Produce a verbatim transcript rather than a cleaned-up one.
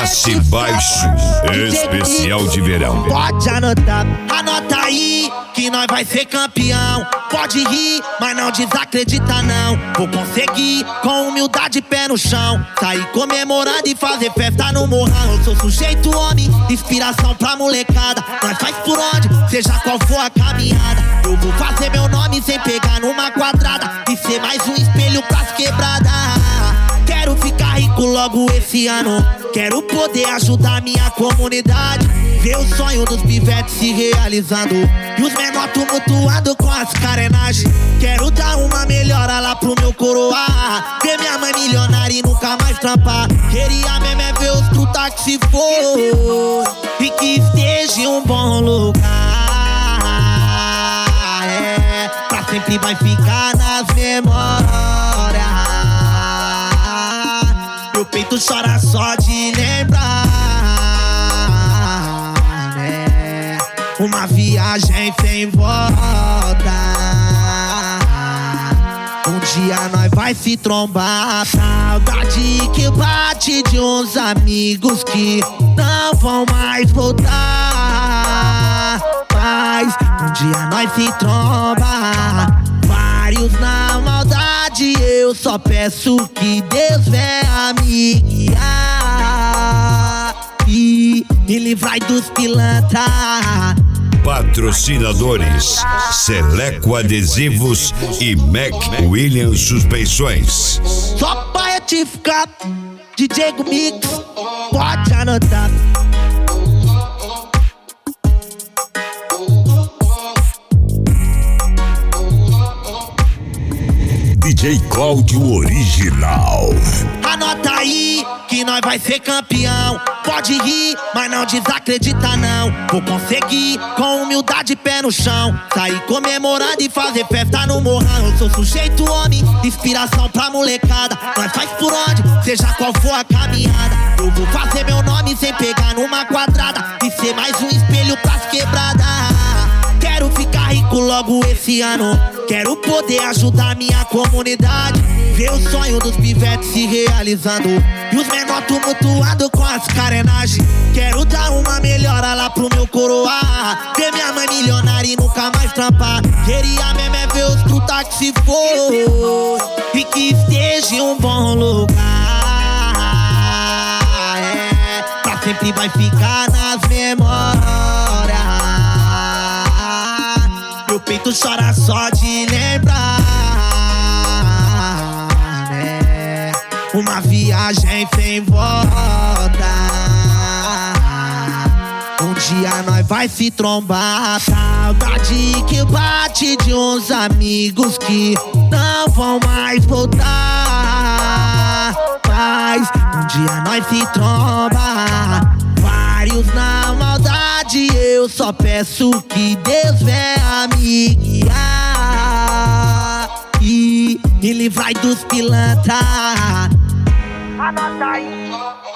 Classe baixo, especial de verão. Pode anotar, anota aí que nós vai ser campeão. Pode rir, mas não desacredita não. Vou conseguir, com humildade, pé no chão. Sair comemorando e fazer festa no morrão. Eu sou sujeito homem, inspiração pra molecada. Nós faz por onde, seja qual for a caminhada. Eu vou fazer meu nome sem pegar numa quadrada e ser mais um espelho pras quebradas. Quero ficar rico logo esse ano. Quero poder ajudar minha comunidade. Ver o sonho dos pivetes se realizando e os menor tumultuando com as carenagens. Quero dar uma melhora lá pro meu coroa. Ver minha mãe milionária e nunca mais trampar. Queria mesmo é ver os truta que se for e que esteja em um bom lugar. É, pra sempre vai ficar nas memórias. Meu peito chora só de lembrar, né? Uma viagem sem volta. Um dia nós vai se trombar. Saudade que bate de uns amigos que não vão mais voltar. Mas um dia nós se tromba. Vários na maldade, eu só peço que Deus venha me guiar e me livrar dos pilantras. Patrocinadores: Seleco Adesivos e Mac Williams Suspensões. Só pra retificar, D J Mix, pode anotar. D J Cláudio Original. Anota aí que nós vai ser campeão. Pode rir, mas não desacredita não. Vou conseguir, com humildade, pé no chão. Sair comemorando e fazer festa no morrão. Eu sou sujeito homem, inspiração pra molecada. Nós faz por onde, seja qual for a caminhada. Eu vou fazer meu nome sem pegar numa quadrada e ser mais um espelho pras quebradas. Quero ficar rico logo esse ano. Quero poder ajudar minha comunidade. Ver o sonho dos pivetes se realizando e os menor tumultuando com as carenagens. Quero dar uma melhora lá pro meu coroa. Ver minha mãe milionária e nunca mais trampar. Queria mesmo é ver os truta que se for e que esteja em um bom lugar. É, pra sempre vai ficar nas memórias. Meu peito chora só de lembrar, né? Uma viagem sem volta. Um dia nós vai se trombar. Saudade que bate de uns amigos que não vão mais voltar. Mas um dia nós se tromba. Vários na maldade, eu só peço que Deus venha me guiar e me livrar dos pilantras. Anota aí.